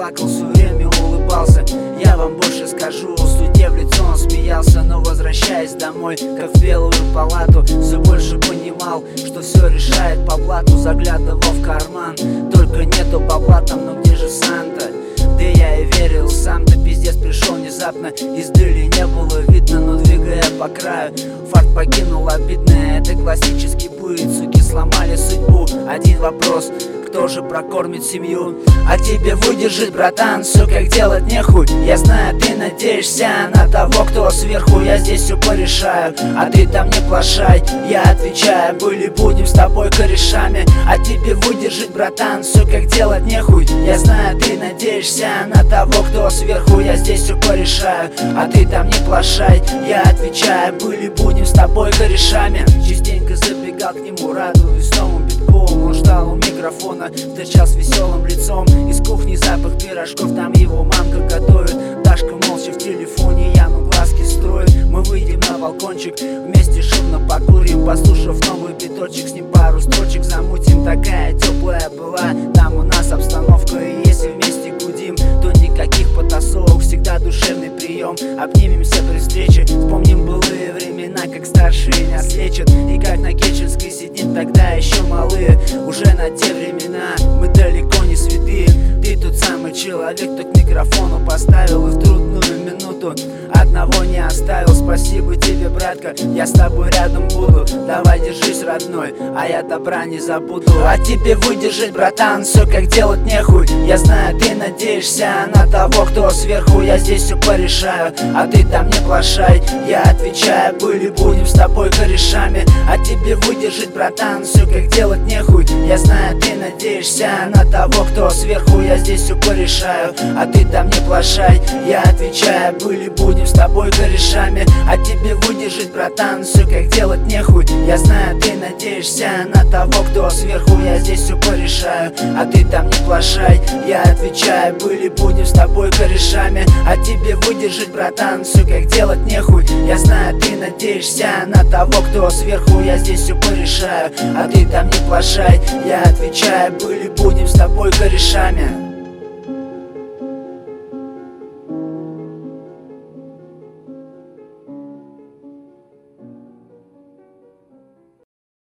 плакал, все время улыбался. Я вам больше скажу, судье в лицо он смеялся. Но возвращаясь домой, как в белую палату, все больше понимал, что все решает по блату. Заглядывал в карман, только нету бабла там, но где же Санта? Да я и верил сам-то, пиздец пришел внезапно. Издали не было видно, но двигая по краю, фарт покинул обидное. Это классический быт, суки сломали судьбу. Один вопрос: кто же прокормит семью? А тебе выдержать, братан, все как делать нехуй. Я знаю, ты надеешься на того, кто сверху. Я здесь все порешаю, а ты там не плашай. Я отвечаю, были будем с тобой корешами. А тебе выдержать, братан, все как делать нехуй. Я знаю, ты надеешься на того, кто сверху. Я здесь все порешаю, а ты там не плашай. Я отвечаю, были будем с тобой корешами. Частенько забегал к нему, радуясь новым битком. Он ждал у микрофона, встречал с веселым лицом. Из кухни запах пирожков, там его мамка готовит. Дашка молча в телефоне, Яну глазки строит. Мы выйдем на балкончик, вместе шумно покурим. Послушав новый биточек, с ним пару строчек замутим. Такая теплая была там у нас обстановка. И если вместе гудим, то никаких потасовок. Всегда душевный прием, обнимемся при встрече. Вспомним былые времена, как старшие нас лечат. И как на Кетченской сидим тогда еще малые. Уже на те времена мы далеко не святые. Ты тот самый человек, кто к микрофону поставил. И в трудную минуту одного не оставил. Спасибо тебе, братка, я с тобой рядом буду. Давай держись, родной, а я добра не забуду. А тебе выдержать, братан, все как делать нехуй. Я знаю, ты надеешься на того, кто сверху. Я здесь все порешаю, а ты там не плашай. Я отвечаю, были будем с тобой корешами. А тебе выдержать, братан, все как делать нехуй. Я знаю, ты надеешься на того, кто сверху. Я здесь все порешаю, а ты там не плашай. Я отвечаю, были будем с тобой корешами. А тебе выдержать, братан, все как делать нехуй. Я знаю, ты надеешься на того, кто сверху. Я здесь все порешаю, а ты там не плашай. Я отвечаю, были будем с тобой корешами. А тебе выдержать, братан, все как делать нехуй. Я знаю, ты надеешься на того, кто сверху. Я здесь все порешаю, а ты там не плашай. Я отвечаю, были будем с тобой корешами.